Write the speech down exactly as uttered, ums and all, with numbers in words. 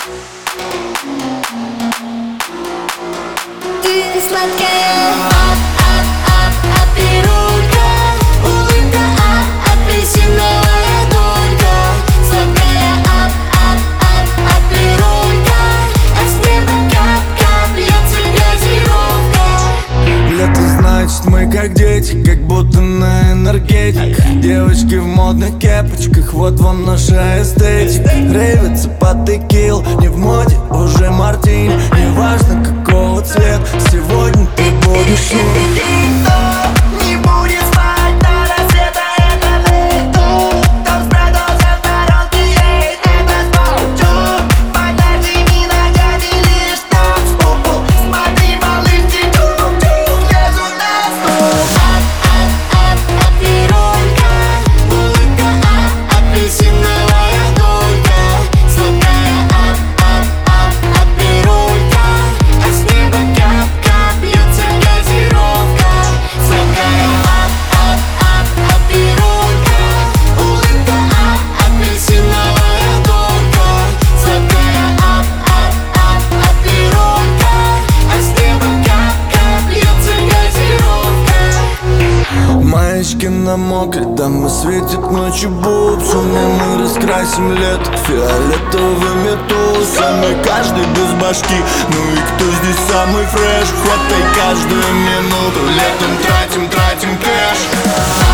Ты сладкая, ап-ап-ап-апирулька, улыбка, апельсиновая долька. Сладкая, ап-ап-ап-апирулька, а с неба кап-кап льется газировка. Лето, значит, мы как дети, как будто на энергетик. Девочки в модных кепочках, вот вам наша эстетика. Рейвится под текил, не в моде уже мартини. Неважно какого цвета, сегодня ты будешь не. Не будет спать до рассвета, это лето. Там продолжен сторонки, ей это спорчу. Подожди, ногами лишь танцпол. Смотри, малышки, чук-чук, лезут на стол. Ап-ап-ап-апирулька, улыбка, апельсиновая долька. Сладкая, ап-ап-ап-апирулька, а с неба кап-кап льется газировка. Сладкая, ап-ап-ап-апирулька, улыбка, апельсиновая долька. Сладкая, ап-ап-ап-апирулька, а с неба кап-кап льется газировка. Маечки намокли, дамы светит ночью бубсами. Мы раскрасим лето фиолетовыми тусами. Каждый без башки, ну и кто здесь самый фреш? Хватай каждую минуту, летом тратим, тратим кэш.